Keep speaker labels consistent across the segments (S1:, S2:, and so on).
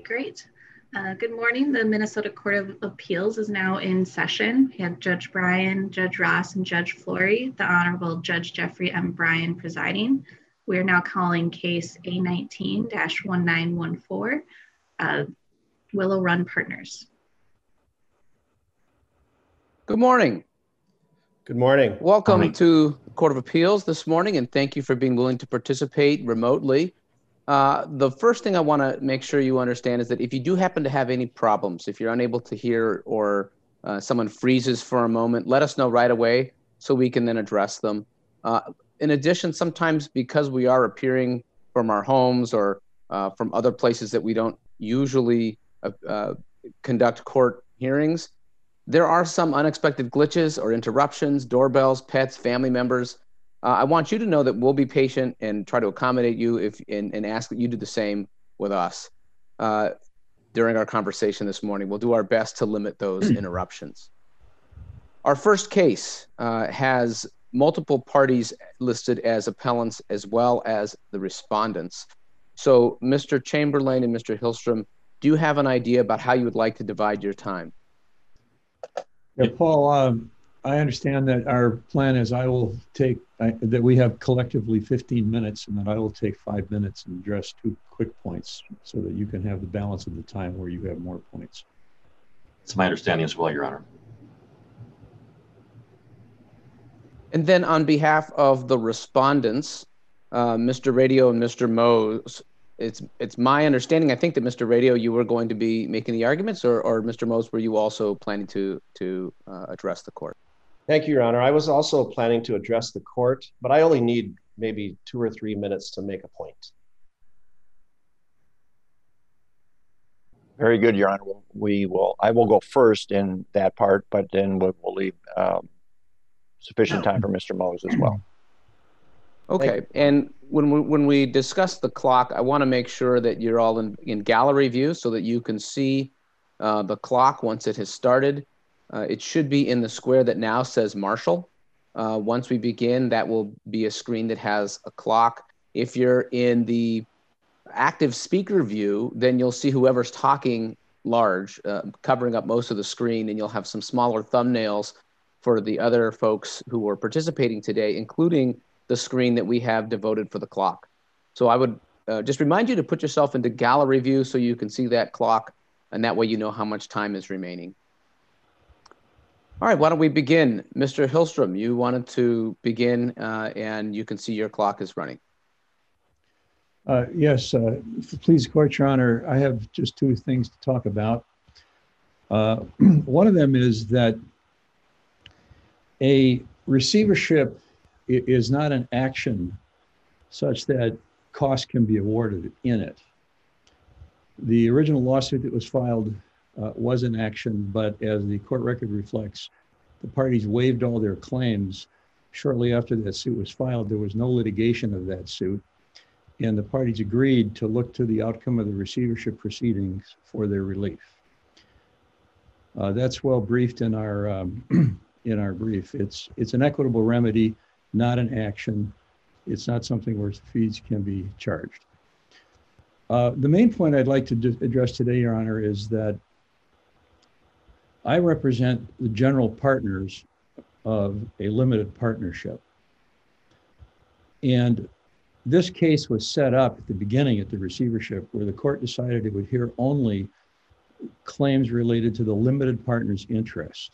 S1: Great. Good morning. The Minnesota Court of Appeals is now in session. We have Judge Bryan, Judge Ross, and Judge Flory, the Honorable Judge Jeffrey M. Bryan presiding. We are now calling case A19-1914, Willow Run Partners.
S2: Good morning.
S3: Good morning.
S2: Welcome to the Court of Appeals this morning, and thank you for being willing to participate remotely. The first thing I want to make sure you understand is that if you do happen to have any problems, if you're unable to hear or someone freezes for a moment, let us know right away so we can then address them. In addition, sometimes because we are appearing from our homes or from other places that we don't usually conduct court hearings, there are some unexpected glitches or interruptions, doorbells, pets, family members. I want you to know that we'll be patient and try to accommodate you and ask that you do the same with us during our conversation this morning. We'll do our best to limit those interruptions. Our first case has multiple parties listed as appellants as well as the respondents. So Mr. Chamberlain and Mr. Hillstrom, do you have an idea about how you would like to divide your time?
S4: Yeah, Paul, I understand that our plan is that we have collectively 15 minutes and that I will take 5 minutes and address 2 quick points so that you can have the balance of the time where you have more points.
S5: It's my understanding as well, Your Honor.
S2: And then on behalf of the respondents, Mr. Radio and Mr. Mose, it's my understanding, I think that Mr. Radio, you were going to be making the arguments, or Mr. Mose, were you also planning to address the court?
S3: Thank you, Your Honor. I was also planning to address the court, but I only need maybe 2 or 3 minutes to make a point.
S6: Very good, Your Honor. I will go first in that part, but then we'll leave sufficient time for Mr. Mose as well.
S2: Okay, and when we discuss the clock, I want to make sure that you're all in gallery view so that you can see the clock once it has started. It should be in the square that now says Marshall. Once we begin, that will be a screen that has a clock. If you're in the active speaker view, then you'll see whoever's talking large, covering up most of the screen, and you'll have some smaller thumbnails for the other folks who are participating today, including the screen that we have devoted for the clock. So I would just remind you to put yourself into gallery view so you can see that clock, and that way you know how much time is remaining. All right, why don't we begin? Mr. Hillstrom, you wanted to begin, and you can see your clock is running.
S4: Yes, please, Court, Your Honor, I have just 2 things to talk about. One of them is that a receivership is not an action such that costs can be awarded in it. The original lawsuit that was filed was an action, but as the court record reflects, the parties waived all their claims. Shortly after that suit was filed, there was no litigation of that suit, and the parties agreed to look to the outcome of the receivership proceedings for their relief. That's well briefed in our brief. It's an equitable remedy, not an action. It's not something where fees can be charged. The main point I'd like to address today, Your Honor, is that I represent the general partners of a limited partnership. And this case was set up at the beginning at the receivership where the court decided it would hear only claims related to the limited partner's interest.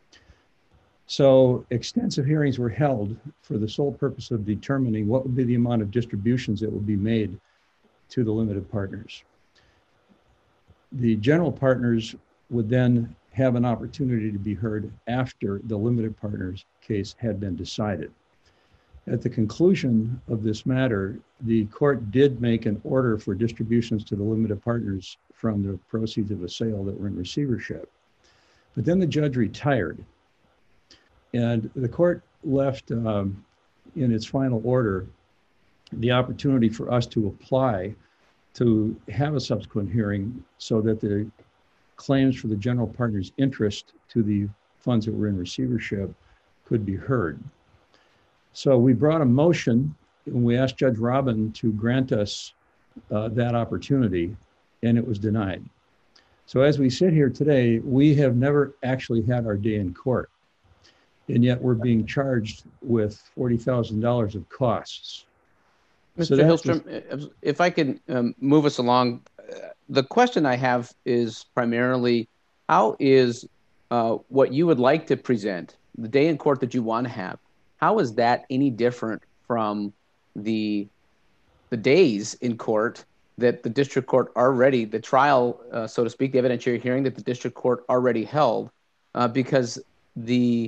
S4: So extensive hearings were held for the sole purpose of determining what would be the amount of distributions that would be made to the limited partners. The general partners would then have an opportunity to be heard after the limited partners case had been decided. At the conclusion of this matter, the court did make an order for distributions to the limited partners from the proceeds of a sale that were in receivership. But then the judge retired, and the court left in its final order the opportunity for us to apply to have a subsequent hearing so that the claims for the general partner's interest to the funds that were in receivership could be heard. So we brought a motion and we asked Judge Robin to grant us that opportunity. and it was denied. So as we sit here today, we have never actually had our day in court, and yet we're being charged with $40,000 of costs.
S2: Mr. Hillstrom, if I could move us along, the question I have is primarily, how is what you would like to present, the day in court that you want to have, how is that any different from the days in court that the district court already, the trial, so to speak, the evidentiary hearing that the district court already held, because the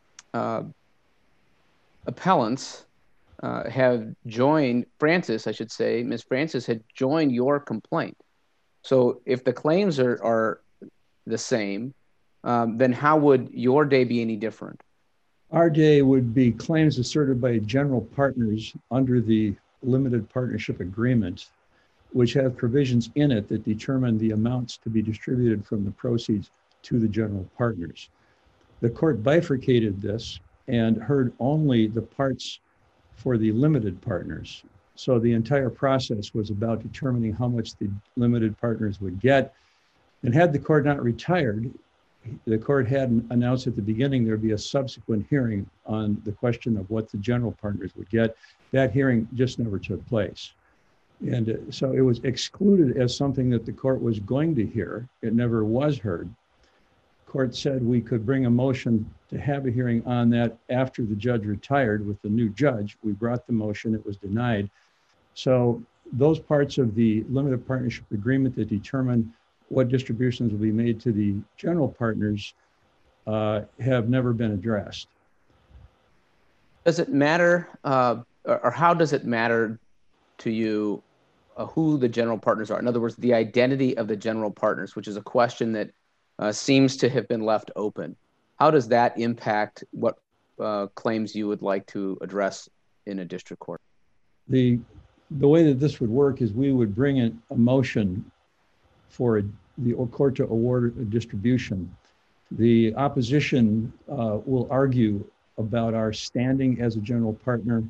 S2: appellants have joined, Francis, I should say, Ms. Francis had joined your complaint. So if the claims are the same, then how would your day be any different?
S4: Our day would be claims asserted by general partners under the limited partnership agreement, which have provisions in it that determine the amounts to be distributed from the proceeds to the general partners. The court bifurcated this and heard only the parts for the limited partners. So the entire process was about determining how much the limited partners would get. And had the court not retired, the court had announced at the beginning there'd be a subsequent hearing on the question of what the general partners would get. That hearing just never took place. And so it was excluded as something that the court was going to hear. It never was heard. Court said we could bring a motion to have a hearing on that after the judge retired with the new judge. We brought the motion, it was denied. So those parts of the limited partnership agreement that determine what distributions will be made to the general partners have never been addressed.
S2: Does it matter, or how does it matter to you who the general partners are? In other words, the identity of the general partners, which is a question that seems to have been left open. How does that impact what claims you would like to address in a district court?
S4: The way that this would work is we would bring in a motion for the court to award a distribution. The opposition will argue about our standing as a general partner.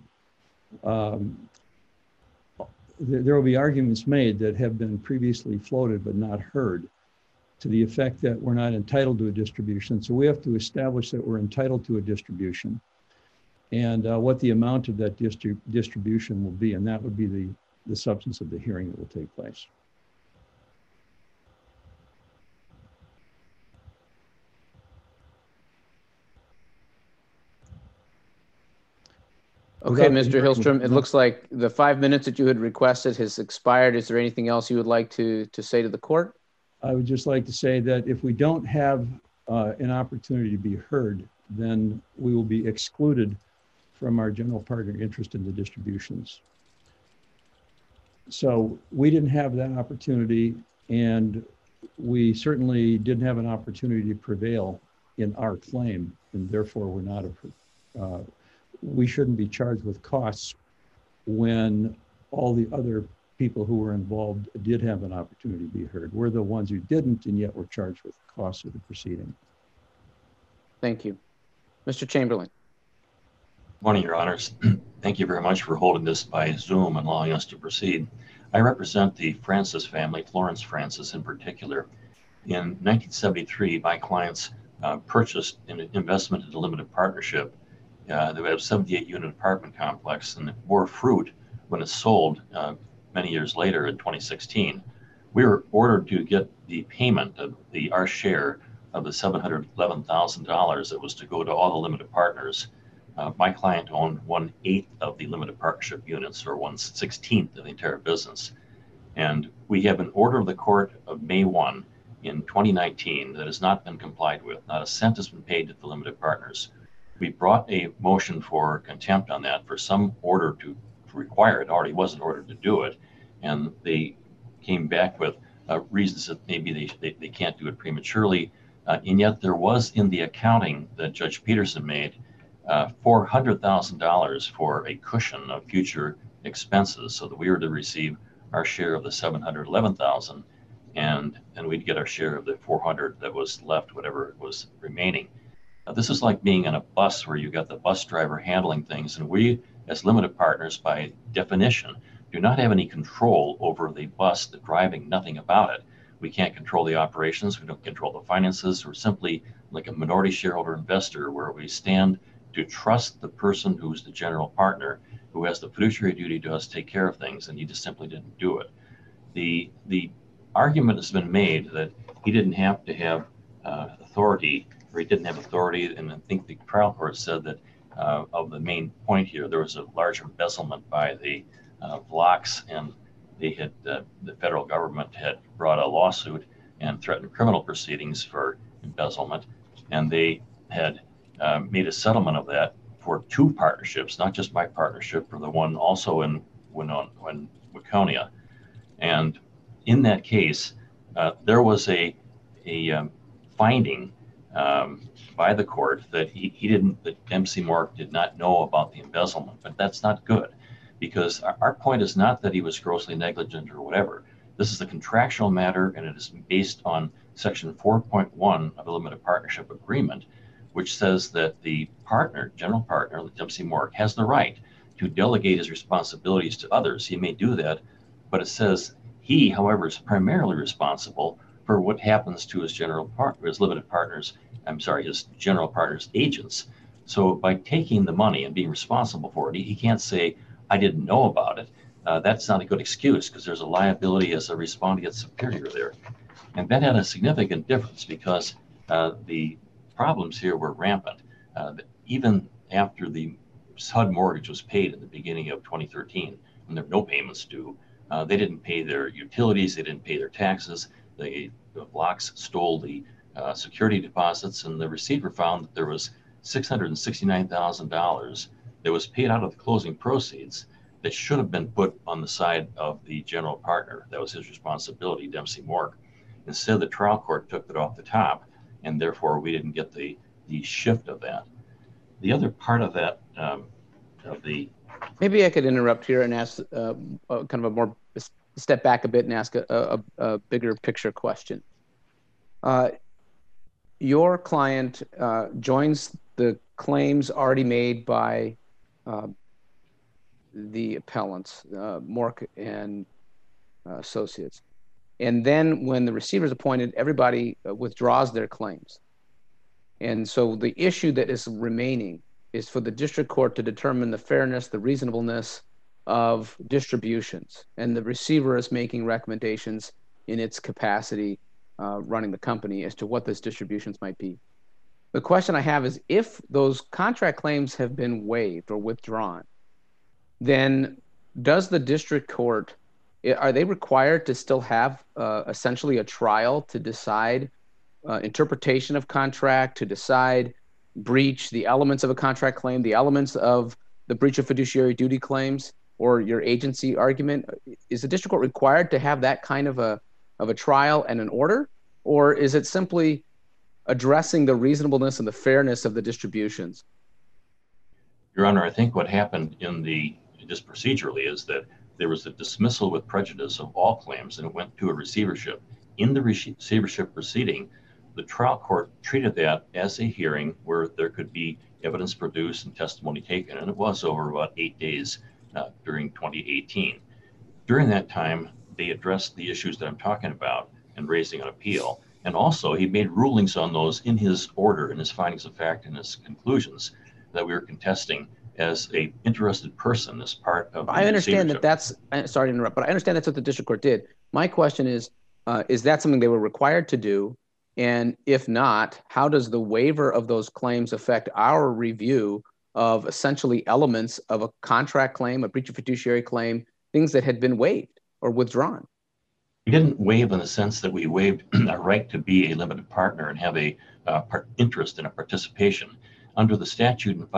S4: There will be arguments made that have been previously floated but not heard, to the effect that we're not entitled to a distribution. So we have to establish that we're entitled to a distribution and what the amount of that distribution will be. And that would be the substance of the hearing that will take place.
S2: Okay, Mr. Hillstrom, it looks like the 5 minutes that you had requested has expired. Is there anything else you would like to say to the court?
S4: I would just like to say that if we don't have an opportunity to be heard, then we will be excluded from our general partner interest in the distributions. So we didn't have that opportunity, and we certainly didn't have an opportunity to prevail in our claim, and therefore we're not we shouldn't be charged with costs when all the other people who were involved did have an opportunity to be heard. We're the ones who didn't, and yet we're charged with the costs of the proceeding.
S2: Thank you. Mr. Chamberlain.
S5: Morning, Your Honors. Thank you very much for holding this by Zoom and allowing us to proceed. I represent the Francis family, Florence Francis in particular. In 1973, my clients purchased an investment in a limited partnership. They have a 78-unit apartment complex, and it bore fruit when it sold many years later in 2016. We were ordered to get the payment of our share of the $711,000 that was to go to all the limited partners. My client owned 1/8 of the limited partnership units, or 1/16 of the entire business. And we have an order of the court of May 1 in 2019 that has not been complied with. Not a cent has been paid to the limited partners. We brought a motion for contempt on that for some order to require it. Already wasn't ordered to do it. And they came back with reasons that maybe they can't do it prematurely. And yet there was in the accounting that Judge Peterson made $400,000 for a cushion of future expenses, so that we were to receive our share of the $711,000, and we'd get our share of the $400,000 that was left, whatever was remaining. This is like being in a bus where you got the bus driver handling things, and we, as limited partners, by definition, do not have any control over the bus, the driving, nothing about it. We can't control the operations. We don't control the finances. We're simply like a minority shareholder investor where we stand to trust the person who's the general partner, who has the fiduciary duty to us take care of things, and he just simply didn't do it. The argument has been made that he didn't have to have authority, or he didn't have authority, and I think the trial court said that of the main point here, there was a large embezzlement by the blocks, and they had the federal government had brought a lawsuit and threatened criminal proceedings for embezzlement, and they had made a settlement of that for 2 partnerships, not just my partnership, for the one also in Waconia. And in that case, there was a finding by the court that that MC Mork did not know about the embezzlement, but that's not good, because our point is not that he was grossly negligent or whatever. This is a contractual matter, and it is based on Section 4.1 of the Limited Partnership Agreement, which says that the partner, general partner, MC Mork, has the right to delegate his responsibilities to others. He may do that, but it says he, however, is primarily responsible for what happens to his general partner, his his general partner's agents. So by taking the money and being responsible for it, he can't say, I didn't know about it. That's not a good excuse, because there's a liability as a respondeat superior there. And that had a significant difference, because the problems here were rampant. Even after the HUD mortgage was paid in the beginning of 2013, when there were no payments due, they didn't pay their utilities, they didn't pay their taxes. The blocks stole the security deposits, and the receiver found that there was $669,000 that was paid out of the closing proceeds that should have been put on the side of the general partner. That was his responsibility, Dempsey Mork. Instead, the trial court took it off the top, and therefore we didn't get the shift of that. The other part of that,
S2: Maybe I could interrupt here and ask kind of a more step back a bit and ask a bigger picture question. Your client joins the claims already made by the appellants, Mork and Associates. And then when the receiver is appointed, everybody withdraws their claims. And so the issue that is remaining is for the district court to determine the fairness, the reasonableness of distributions. And the receiver is making recommendations in its capacity running the company as to what those distributions might be. The question I have is, if those contract claims have been waived or withdrawn, then does the district court, are they required to still have essentially a trial to decide interpretation of contract, to decide breach, the elements of a contract claim, the elements of the breach of fiduciary duty claims, or your agency argument? Is the district court required to have that kind of a trial and an order? Or is it simply addressing the reasonableness and the fairness of the distributions?
S5: Your Honor, I think what happened just procedurally is that there was a dismissal with prejudice of all claims, and it went to a receivership. In the receivership proceeding, the trial court treated that as a hearing where there could be evidence produced and testimony taken, and it was over about 8 days during 2018. During that time, they addressed the issues that I'm talking about and raising an appeal. And also, he made rulings on those in his order, in his findings of fact, and his conclusions that we were contesting as a interested person as part of the
S2: I understand that that's, sorry to interrupt, but I understand that's what the district court did. My question is that something they were required to do? And if not, how does the waiver of those claims affect our review of essentially elements of a contract claim, a breach of fiduciary claim, things that had been waived or withdrawn?
S5: We didn't waive in the sense that we waived a right to be a limited partner and have a interest in a participation. Under the statute in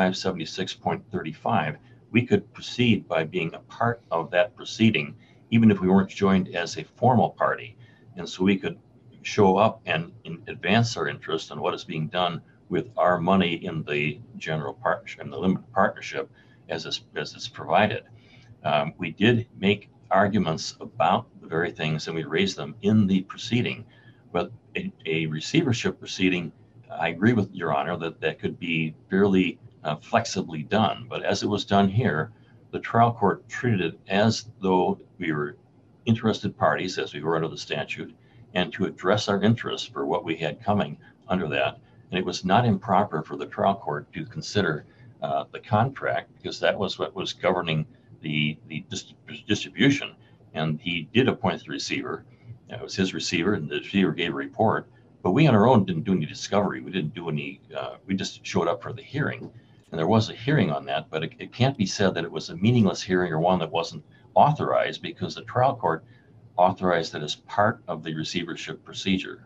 S5: 576.35, we could proceed by being a part of that proceeding, even if we weren't joined as a formal party. And so we could show up and advance our interest in what is being done with our money in the general partnership, in the limited partnership, as it's provided. We did make arguments about the very things, and we raised them in the proceeding. But a receivership proceeding, I agree with Your Honor that could be fairly flexibly done. But as it was done here, the trial court treated it as though we were interested parties, as we were under the statute, and to address our interests for what we had coming under that. And it was not improper for the trial court to consider the contract, because that was what was governing the distribution. And he did appoint the receiver. It was his receiver, and the receiver gave a report. But we on our own didn't do any discovery. We didn't do any, we just showed up for the hearing. And there was a hearing on that, but it can't be said that it was a meaningless hearing or one that wasn't authorized, because the trial court authorized it as part of the receivership procedure.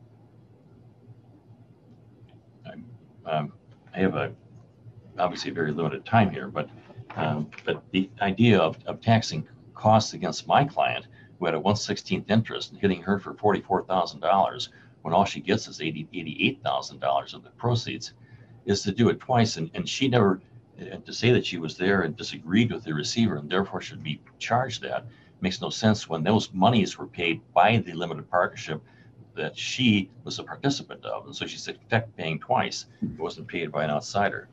S5: I have obviously a very limited time here, but the idea of taxing costs against my client, who had a 1/16th interest, and hitting her for $44,000 when all she gets is $88,000 of the proceeds, is to do it twice. And she never, to say that she was there and disagreed with the receiver and therefore should be charged that, makes no sense when those monies were paid by the limited partnership that she was a participant of. And so she's in effect paying twice. It wasn't paid by an outsider.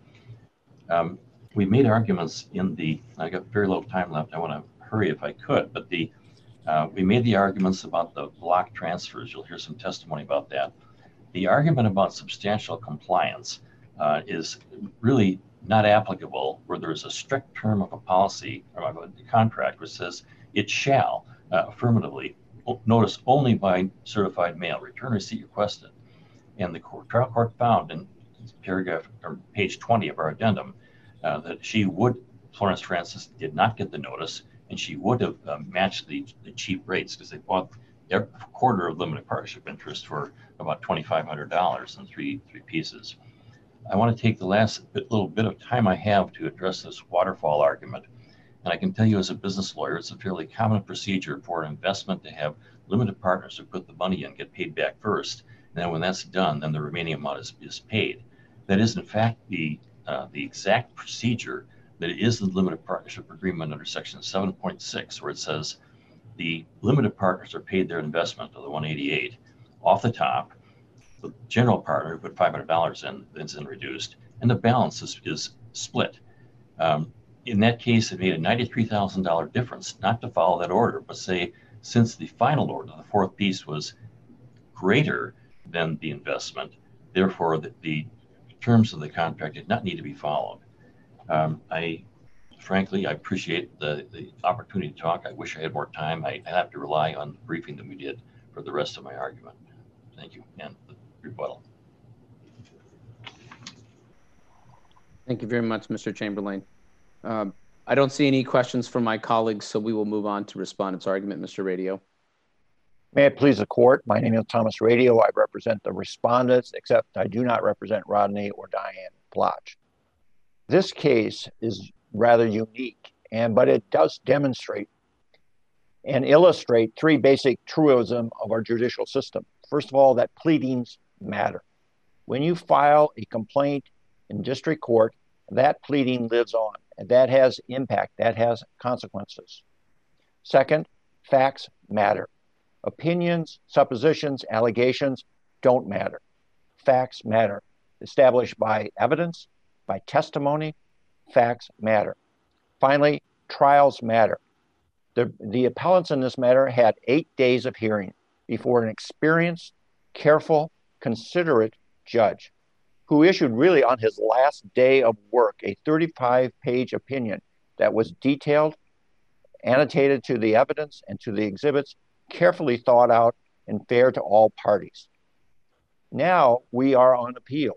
S5: We made arguments I got very little time left. I want to hurry if I could, but we made the arguments about the block transfers. You'll hear some testimony about that. The argument about substantial compliance is really not applicable where there's a strict term of a policy or a contract which says it shall affirmatively, notice only by certified mail, return receipt requested. And the trial court found in paragraph or page 20 of our addendum that Florence Francis did not get the notice, and she would have matched the cheap rates, because they bought a quarter of limited partnership interest for about $2,500 in three pieces. I want to take the last little bit of time I have to address this waterfall argument. And I can tell you as a business lawyer, it's a fairly common procedure for an investment to have limited partners who put the money in, get paid back first. And then when that's done, then the remaining amount is paid. That is, in fact, the exact procedure that is the limited partnership agreement under section 7.6, where it says the limited partners are paid their investment of the 188 off the top. The general partner put $500 in, that's then reduced, and the balance is split. In that case, it made a $93,000 difference, not to follow that order, but say, since the final order, the fourth piece, was greater than the investment, therefore the terms of the contract did not need to be followed. Frankly, I appreciate the opportunity to talk. I wish I had more time. I have to rely on the briefing that we did for the rest of my argument. Thank you, and the rebuttal.
S2: Thank you very much, Mr. Chamberlain. I don't see any questions from my colleagues, so we will move on to respondent's argument. Mr. Radio.
S6: May it please the court, my name is Thomas Radio. I represent the respondents, except I do not represent Rodney or Diane Bloch. This case is rather unique, but it does demonstrate and illustrate three basic truisms of our judicial system. First of all, that pleadings matter. When you file a complaint in district court, that pleading lives on, and that has impact, that has consequences. Second, facts matter. Opinions, suppositions, allegations don't matter. Facts matter. Established by evidence, by testimony, facts matter. Finally, trials matter. The appellants in this matter had 8 days of hearing before an experienced, careful, considerate judge who issued really on his last day of work a 35-page opinion that was detailed, annotated to the evidence and to the exhibits, carefully thought out and fair to all parties. Now we are on appeal.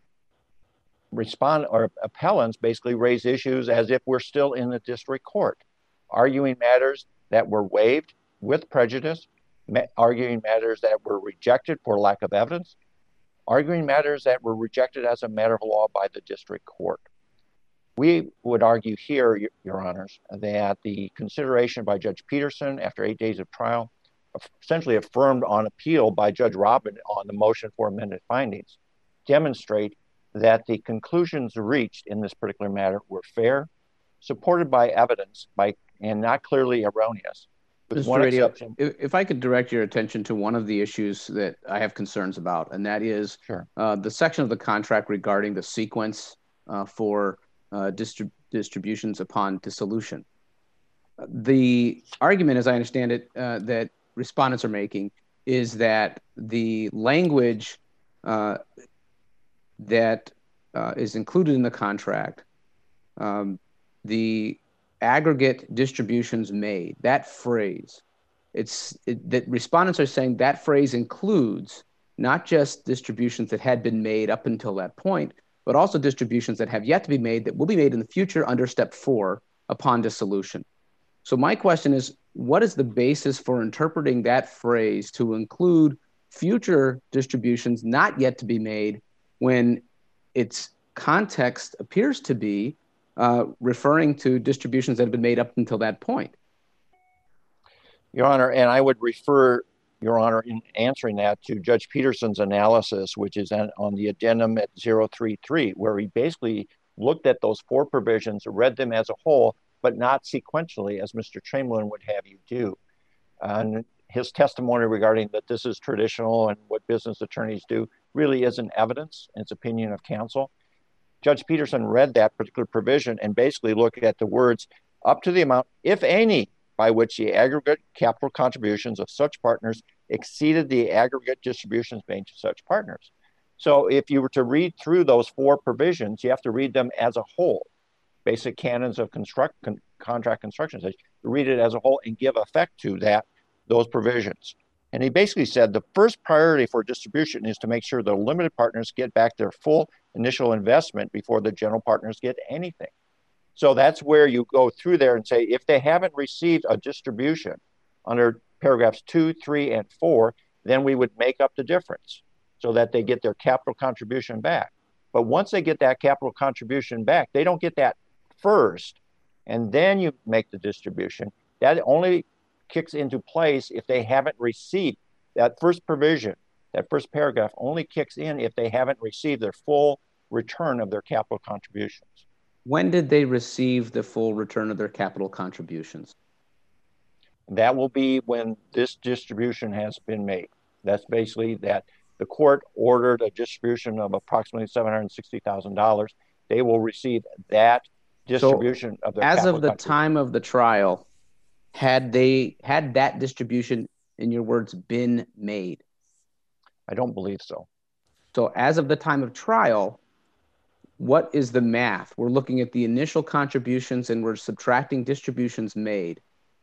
S6: Appellants basically raise issues as if we're still in the district court, arguing matters that were waived with prejudice, arguing matters that were rejected for lack of evidence, arguing matters that were rejected as a matter of law by the district court. We would argue here, Your Honors, that the consideration by Judge Peterson after 8 days of trial, essentially affirmed on appeal by Judge Robin on the motion for amended findings, demonstrate that the conclusions reached in this particular matter were fair, supported by evidence, and not clearly erroneous.
S2: Mr. Radio, if I could direct your attention to one of the issues that I have concerns about, and that is the section of the contract regarding the sequence for distributions upon dissolution. The argument, as I understand it, that respondents are making is that the language that is included in the contract, the aggregate distributions made, that phrase, that respondents are saying that phrase includes not just distributions that had been made up until that point, but also distributions that have yet to be made that will be made in the future under step 4 upon dissolution. So my question is, what is the basis for interpreting that phrase to include future distributions not yet to be made when its context appears to be referring to distributions that have been made up until that point?
S6: Your Honor, and I would refer, Your Honor, in answering that to Judge Peterson's analysis, which is on the addendum at 033, where he basically looked at those 4 provisions, read them as a whole, but not sequentially, as Mr. Chamberlain would have you do. And his testimony regarding that this is traditional and what business attorneys do really isn't evidence. It's opinion of counsel. Judge Peterson read that particular provision and basically looked at the words up to the amount, if any, by which the aggregate capital contributions of such partners exceeded the aggregate distributions made to such partners. So if you were to read through those 4 provisions, you have to read them as a whole. Basic canons of contract construction says you read it as a whole and give effect to those provisions. And he basically said the first priority for distribution is to make sure the limited partners get back their full initial investment before the general partners get anything. So that's where you go through there and say, if they haven't received a distribution under paragraphs 2, 3, and 4, then we would make up the difference so that they get their capital contribution back. But once they get that capital contribution back, they don't get that first, and then you make the distribution. That only kicks into place if they haven't received that first provision. That first paragraph only kicks in if they haven't received their full return of their capital contributions.
S2: When did they receive the full return of their capital contributions?
S6: That will be when this distribution has been made. That's basically that the court ordered a distribution of approximately $760,000. They will receive that distribution of their
S2: as
S6: capital
S2: of the time of the trial, had that distribution, in your words, been made?
S6: I don't believe so.
S2: So as of the time of trial, what is the math? We're looking at the initial contributions and we're subtracting distributions made.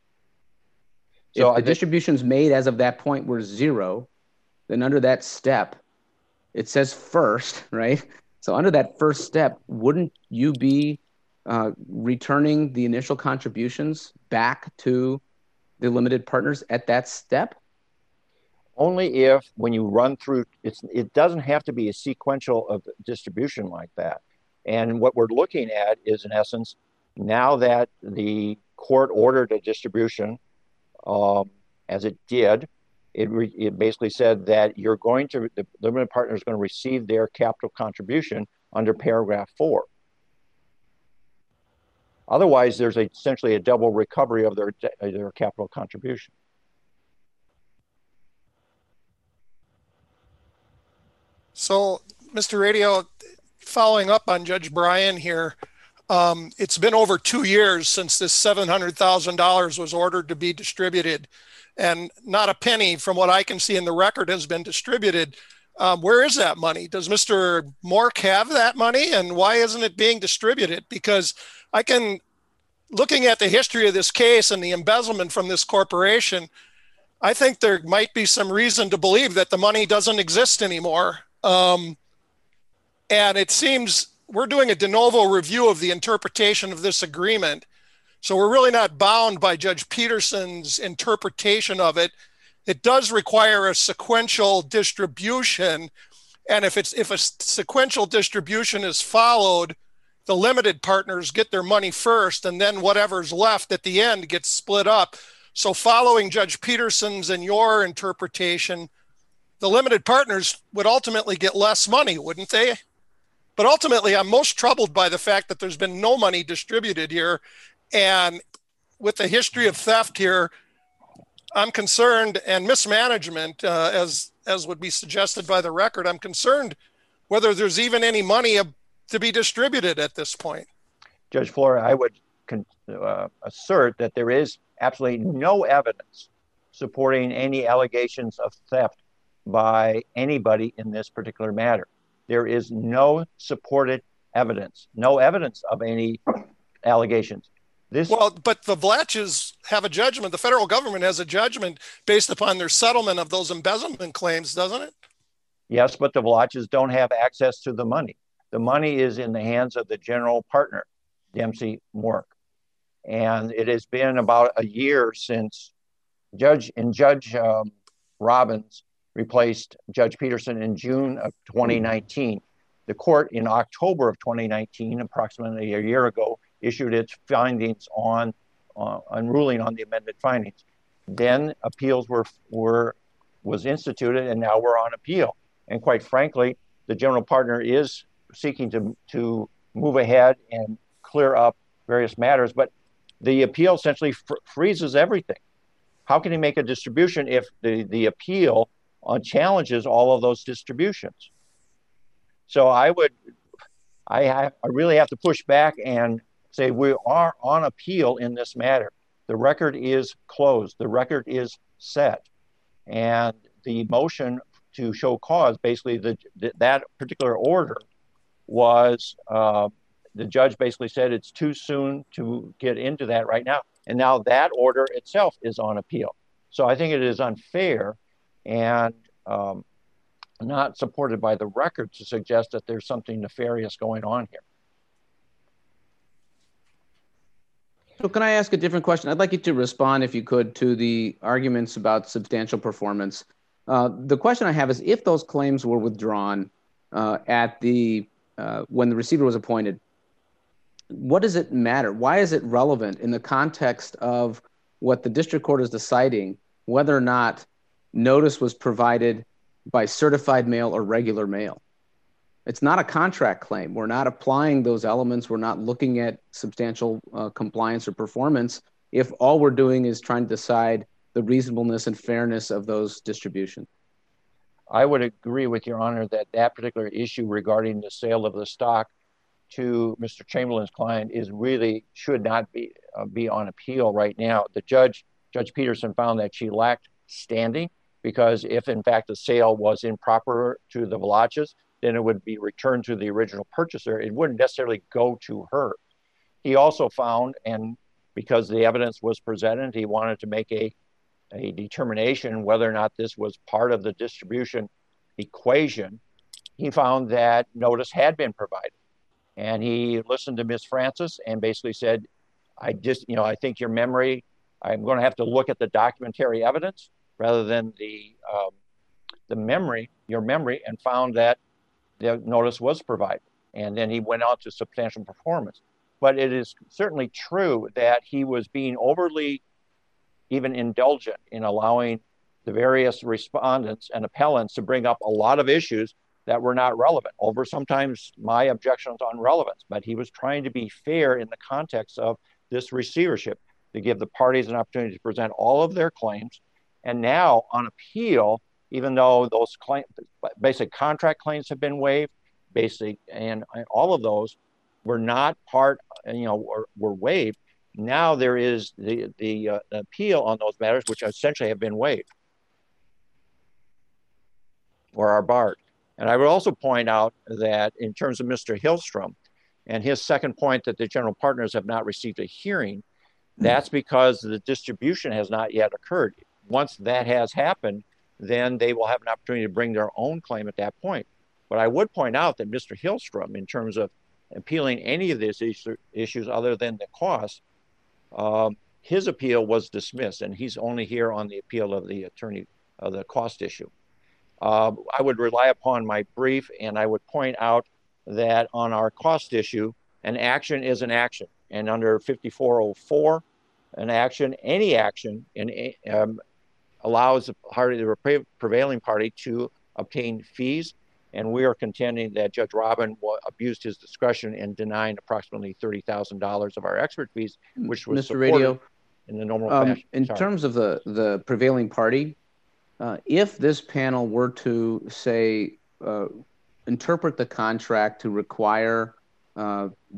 S2: So if the distributions made as of that point were 0, then under that step, it says first, right? So under that first step, wouldn't you be returning the initial contributions back to the limited partners at that step?
S6: Only if, when you run through, it doesn't have to be a sequential of distribution like that. And what we're looking at is, in essence, now that the court ordered a distribution, as it did, it basically said that the limited partner is going to receive their capital contribution under paragraph 4. Otherwise, there's essentially a double recovery of their capital contribution.
S7: So, Mr. Radio, following up on Judge Bryan here, it's been over 2 years since this $700,000 was ordered to be distributed, and not a penny, from what I can see in the record, has been distributed. Where is that money? Does Mr. Mork have that money, and why isn't it being distributed? Because looking at the history of this case and the embezzlement from this corporation, I think there might be some reason to believe that the money doesn't exist anymore. And it seems we're doing a de novo review of the interpretation of this agreement. So we're really not bound by Judge Peterson's interpretation of it. It does require a sequential distribution. And if a sequential distribution is followed, the limited partners get their money first, and then whatever's left at the end gets split up. So following Judge Peterson's and your interpretation, the limited partners would ultimately get less money, wouldn't they? But ultimately, I'm most troubled by the fact that there's been no money distributed here. And with the history of theft here, I'm concerned, and mismanagement, as would be suggested by the record, I'm concerned whether there's even any money to be distributed at this point.
S6: Judge Flory, I would assert that there is absolutely no evidence supporting any allegations of theft by anybody in this particular matter. There is no supported evidence, no evidence of any allegations.
S7: Well, but the Vlaches have a judgment. The federal government has a judgment based upon their settlement of those embezzlement claims, doesn't it?
S6: Yes, but the Vlaches don't have access to the money. The money is in the hands of the general partner, Dempsey Mork. And it has been about a year since Judge Robbins replaced Judge Peterson in June of 2019. The court in October of 2019, approximately a year ago, issued its findings on ruling on the amended findings. Then appeals was instituted, and now we're on appeal. And quite frankly, the general partner is seeking to move ahead and clear up various matters, but the appeal essentially freezes everything. How can he make a distribution if the appeal challenges all of those distributions? So I really have to push back and say we are on appeal in this matter. The record is closed. The record is set. And the motion to show cause, basically that particular order was, the judge basically said it's too soon to get into that right now. And now that order itself is on appeal. So I think it is unfair and not supported by the record to suggest that there's something nefarious going on here.
S2: So can I ask a different question? I'd like you to respond, if you could, to the arguments about substantial performance. The question I have is, if those claims were withdrawn when the receiver was appointed, what does it matter? Why is it relevant in the context of what the district court is deciding, whether or not notice was provided by certified mail or regular mail? It's not a contract claim. We're not applying those elements. We're not looking at substantial compliance or performance if all we're doing is trying to decide the reasonableness and fairness of those distributions.
S6: I would agree with Your Honor that that particular issue regarding the sale of the stock to Mr. Chamberlain's client should not be on appeal right now. The Judge Peterson, found that she lacked standing because if in fact the sale was improper to the Vlaches, then it would be returned to the original purchaser. It wouldn't necessarily go to her. He also found, and because the evidence was presented, he wanted to make a determination whether or not this was part of the distribution equation. He found that notice had been provided. And he listened to Ms. Francis and basically said, I think your memory, I'm going to have to look at the documentary evidence rather than your memory, and found that the notice was provided. And then he went on to substantial performance. But it is certainly true that he was being overly even indulgent in allowing the various respondents and appellants to bring up a lot of issues that were not relevant over sometimes my objections on relevance, but he was trying to be fair in the context of this receivership to give the parties an opportunity to present all of their claims. And now on appeal, even though those basic contract claims have been waived, and all of those were not part, were waived. Now there is the appeal on those matters, which essentially have been waived or are barred. And I would also point out that in terms of Mr. Hillstrom and his second point that the general partners have not received a hearing, that's because the distribution has not yet occurred. Once that has happened, then they will have an opportunity to bring their own claim at that point. But I would point out that Mr. Hillstrom, in terms of appealing any of these issues other than the cost, his appeal was dismissed, and he's only here on the appeal of the cost issue. I would rely upon my brief, and I would point out that on our cost issue, an action is an action. And under 5404, any action allows the prevailing party to obtain fees. And we are contending that Judge Robin abused his discretion in denying approximately $30,000 of our expert fees, which was
S2: Mr. Radio,
S6: in the normal fashion.
S2: In terms of the prevailing party, if this panel were to say interpret the contract to require that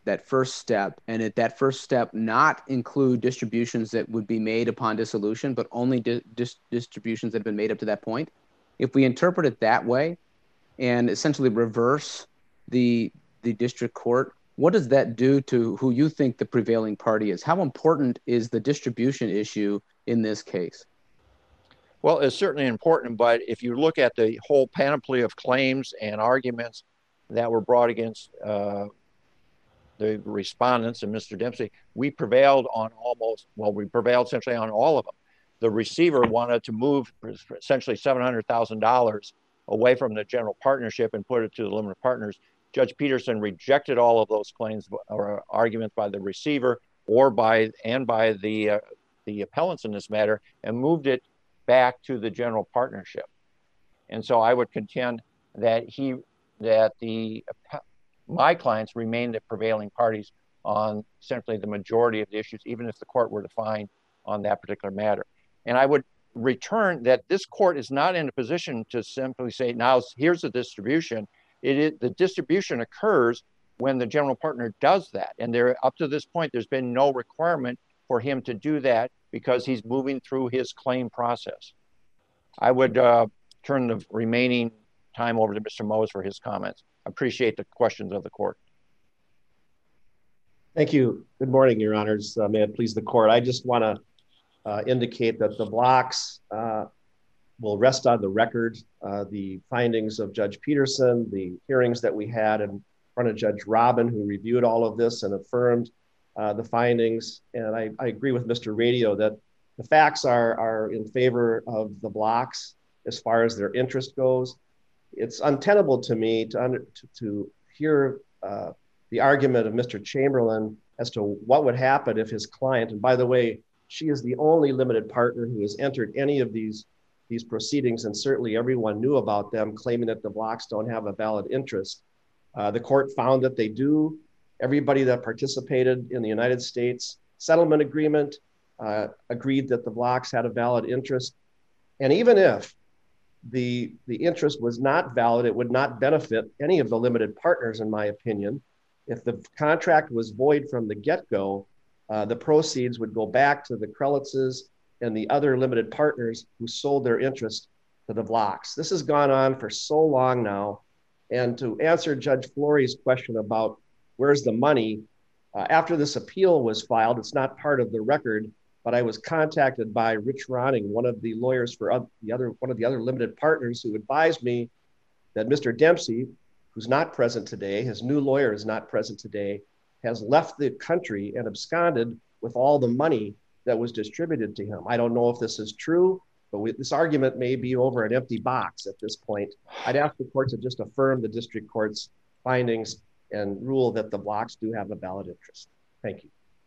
S2: that first step, and at that first step not include distributions that would be made upon dissolution, but only distributions that have been made up to that point. If we interpret it that way and essentially reverse the district court, what does that do to who you think the prevailing party is? How important is the distribution issue in this case?
S6: Well, it's certainly important, but if you look at the whole panoply of claims and arguments that were brought against the respondents and Mr. Dempsey, we prevailed on we prevailed essentially on all of them. The receiver wanted to move essentially $700,000 away from the general partnership and put it to the limited partners. Judge Peterson rejected all of those claims or arguments by the receiver or by the appellants in this matter, and moved it back to the general partnership. And so I would contend that my clients remain the prevailing parties on essentially the majority of the issues, even if the court were to find on that particular matter. And I would return that this court is not in a position to simply say, now here's the distribution. The distribution occurs when the general partner does that. And up to this point, there's been no requirement for him to do that because he's moving through his claim process. I would turn the remaining time over to Mr. Mose for his comments. I appreciate the questions of the court.
S3: Thank you. Good morning, Your Honors. May it please the court. I just want to indicate that the blocks will rest on the record. The findings of Judge Peterson, the hearings that we had in front of Judge Robin, who reviewed all of this and affirmed the findings. And I agree with Mr. Radio that the facts are in favor of the blocks as far as their interest goes. It's untenable to me to hear the argument of Mr. Chamberlain as to what would happen if his client, and by the way, she is the only limited partner who has entered any of these proceedings, and certainly everyone knew about them, claiming that the blocks don't have a valid interest. The court found that they do. Everybody that participated in the United States settlement agreement agreed that the blocks had a valid interest. And even if the interest was not valid, it would not benefit any of the limited partners, in my opinion. If the contract was void from the get-go, the proceeds would go back to the Krelitzes and the other limited partners who sold their interest to the blocks. This has gone on for so long now. And to answer Judge Florey's question about where's the money, after this appeal was filed, it's not part of the record, but I was contacted by Rich Ronning, one of the lawyers for one of the other limited partners, who advised me that Mr. Dempsey, who's not present today, his new lawyer is not present today, has left the country and absconded with all the money that was distributed to him. I don't know if this is true, but this argument may be over an empty box at this point. I'd ask the court to just affirm the district court's findings and rule that the blocks do have a valid interest. Thank you.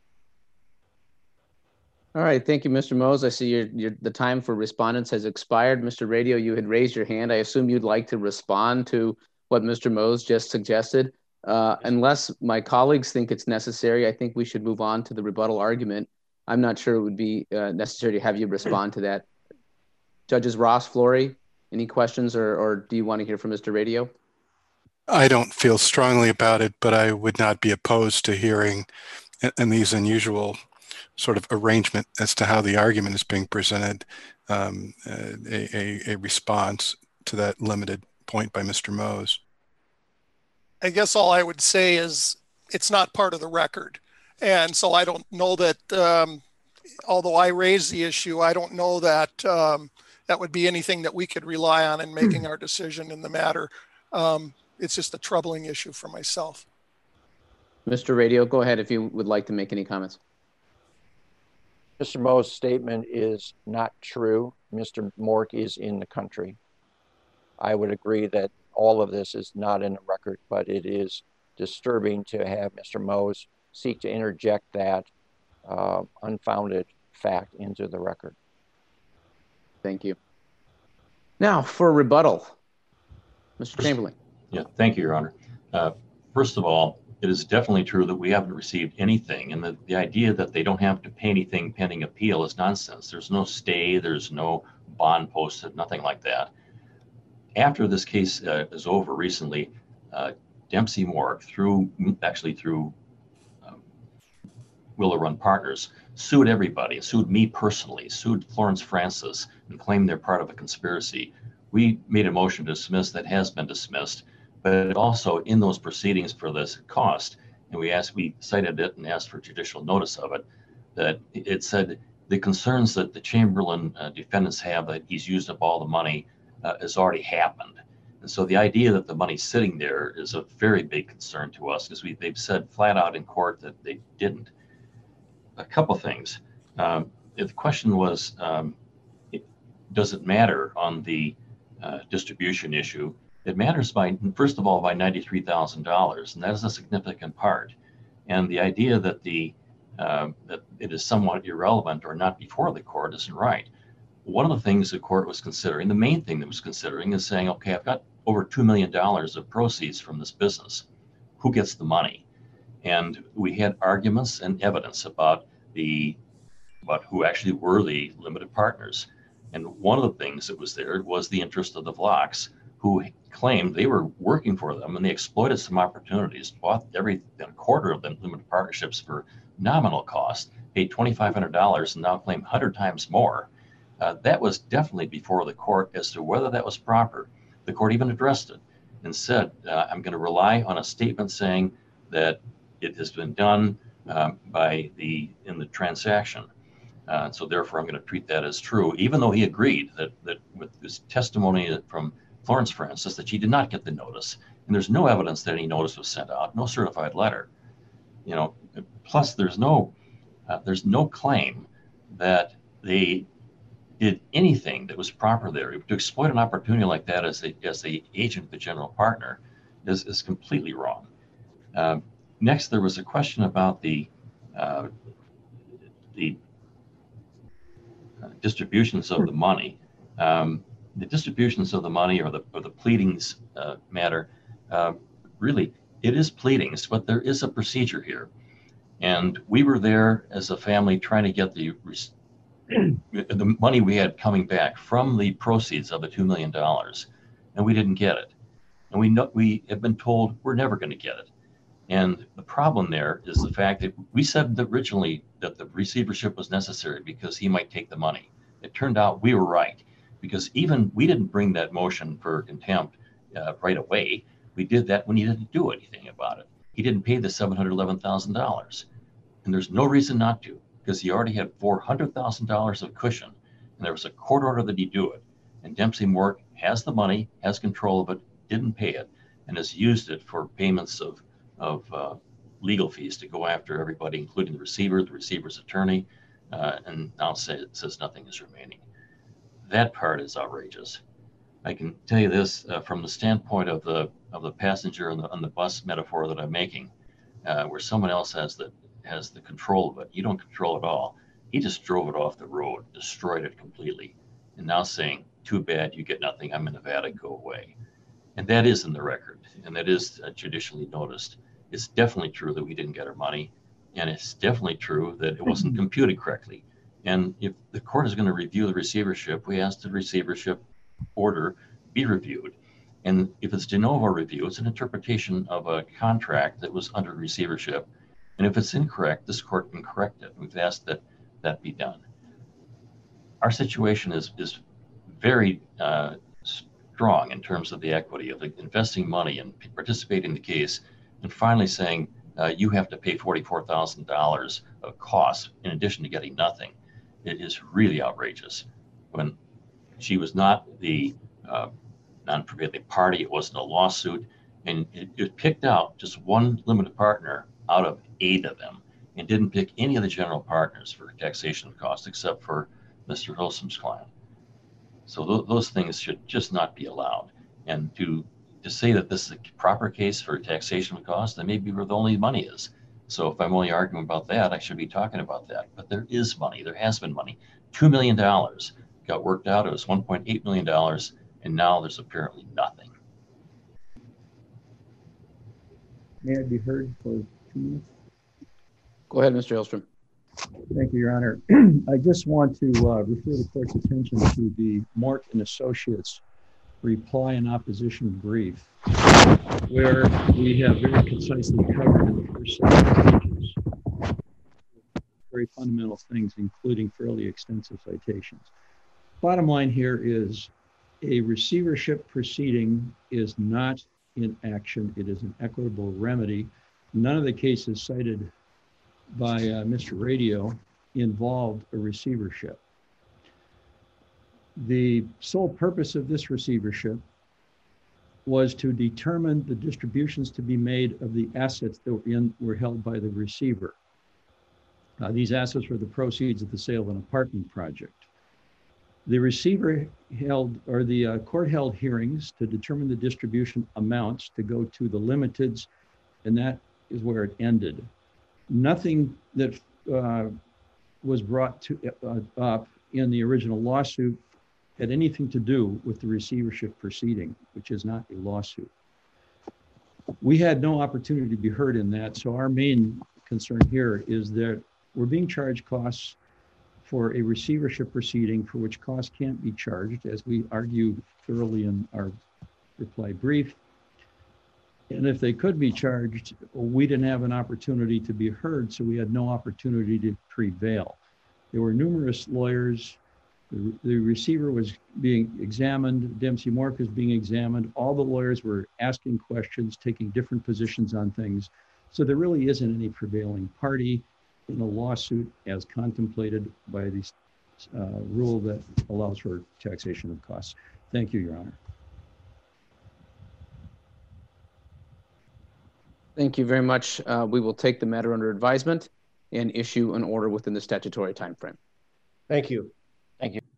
S2: All right, thank you, Mr. Mose. I see the time for respondents has expired. Mr. Radio, you had raised your hand. I assume you'd like to respond to what Mr. Mose just suggested. Unless my colleagues think it's necessary, I think we should move on to the rebuttal argument. I'm not sure it would be necessary to have you respond to that. Judges Ross, Flory, any questions, or do you want to hear from Mr. Radio?
S8: I don't feel strongly about it, but I would not be opposed to hearing in these unusual sort of arrangement as to how the argument is being presented, a response to that limited point by Mr. Mose.
S7: I guess all I would say is it's not part of the record. And so I don't know that, although I raised the issue, I don't know that that would be anything that we could rely on in making our decision in the matter. It's just a troubling issue for myself.
S2: Mr. Radio, go ahead if you would like to make any comments.
S6: Mr. Mose's statement is not true. Mr. Mork is in the country. I would agree that all of this is not in the record, but it is disturbing to have Mr. Mose seek to interject that unfounded fact into the record.
S2: Thank you. Now for rebuttal, Mr. Chamberlain.
S5: Yeah, thank you, Your Honor. First of all, it is definitely true that we haven't received anything, and the idea that they don't have to pay anything pending appeal is nonsense. There's no stay, there's no bond posted, nothing like that. After this case is over recently, Dempsey Mork, through Willow Run Partners sued everybody, sued me personally, sued Florence Francis, and claimed they're part of a conspiracy. We made a motion to dismiss that has been dismissed, but also in those proceedings for this cost, and we cited it and asked for judicial notice of it, that it said the concerns that the Chamberlain defendants have that he's used up all the money has already happened. And so the idea that the money's sitting there is a very big concern to us, because they've said flat out in court that they didn't. A couple things. The question was, does it matter on the distribution issue? It matters first of all, by $93,000, and that is a significant part. And the idea that that it is somewhat irrelevant or not before the court isn't right. One of the things the court was considering, the main thing that was considering, is saying, okay, I've got over $2 million of proceeds from this business. Who gets the money? And we had arguments and evidence about who actually were the limited partners. And one of the things that was there was the interest of the Vlachs, who claimed they were working for them, and they exploited some opportunities, bought a quarter of them limited partnerships for nominal cost, paid $2,500, and now claim 100 times more. That was definitely before the court as to whether that was proper. The court even addressed it and said, I'm going to rely on a statement saying that it has been done in the transaction. So therefore, I'm going to treat that as true, even though he agreed that with this testimony from Florence Francis that she did not get the notice. And there's no evidence that any notice was sent out, no certified letter. Plus there's no claim that they did anything that was proper there. To exploit an opportunity like that as the agent of the general partner is completely wrong. Next, there was a question about the distributions of the money. The distributions of the money or the pleadings matter. Really, it is pleadings, but there is a procedure here. And we were there as a family trying to get the money we had coming back from the proceeds of the $2 million, and we didn't get it. And we have been told we're never going to get it. And the problem there is the fact that we said originally that the receivership was necessary because he might take the money. It turned out we were right, because even we didn't bring that motion for contempt right away. We did that when he didn't do anything about it. He didn't pay the $711,000, and there's no reason not to, because he already had $400,000 of cushion, and there was a court order that he do it. And Dempsey Moore has the money, has control of it, didn't pay it, and has used it for payments of legal fees to go after everybody, including the receiver's attorney, and now says nothing is remaining. That part is outrageous. I can tell you this from the standpoint of the passenger on the bus metaphor that I'm making, where someone else has the control of it. You don't control it all. He just drove it off the road, destroyed it completely, and now saying, too bad, you get nothing, I'm in Nevada, go away. And that is in the record, and that is judicially noticed. It's definitely true that we didn't get our money, and it's definitely true that it wasn't computed correctly. And if the court is going to review the receivership, we ask the receivership order be reviewed. And if it's de novo review, it's an interpretation of a contract that was under receivership. And if it's incorrect, this court can correct it. We've asked that that be done. Our situation is very strong in terms of the equity of investing money and participating in the case, and finally saying you have to pay $44,000 of costs in addition to getting nothing. It is really outrageous. When she was not the non-prevailing party, it wasn't a lawsuit, and it picked out just one limited partner out of 8 of them, and didn't pick any of the general partners for taxation costs except for Mr. Hilsum's client. So those things should just not be allowed. And to say that this is a proper case for taxation of costs, then maybe where the only money is. So if I'm only arguing about that, I should be talking about that. But there is money. There has been money. $2 million got worked out. It was $1.8 million, and now there's apparently nothing.
S4: May I be heard for 2 minutes?
S2: Go ahead, Mr. Hillstrom.
S4: Thank you, Your Honor. I just want to refer the court's attention to the Mort and Associates reply in opposition brief, where we have very concisely covered in the first 7 pages very fundamental things, including fairly extensive citations. Bottom line here is a receivership proceeding is not in action. It is an equitable remedy. None of the cases cited by Mr. Radio involved a receivership. The sole purpose of this receivership was to determine the distributions to be made of the assets that were held by the receiver. These assets were the proceeds of the sale of an apartment project. The receiver held, or the court held hearings to determine the distribution amounts to go to the limiteds, and that is where it ended. Nothing that was brought up in the original lawsuit had anything to do with the receivership proceeding, which is not a lawsuit. We had no opportunity to be heard in that, so our main concern here is that we're being charged costs for a receivership proceeding for which costs can't be charged, as we argued thoroughly in our reply brief. And if they could be charged, we didn't have an opportunity to be heard, so we had no opportunity to prevail. There were numerous lawyers. The receiver was being examined. Dempsey Mork was being examined. All the lawyers were asking questions, taking different positions on things. So there really isn't any prevailing party in a lawsuit as contemplated by the rule that allows for taxation of costs. Thank you, Your Honor.
S2: Thank you very much. We will take the matter under advisement and issue an order within the statutory timeframe.
S3: Thank you.
S6: Thank you.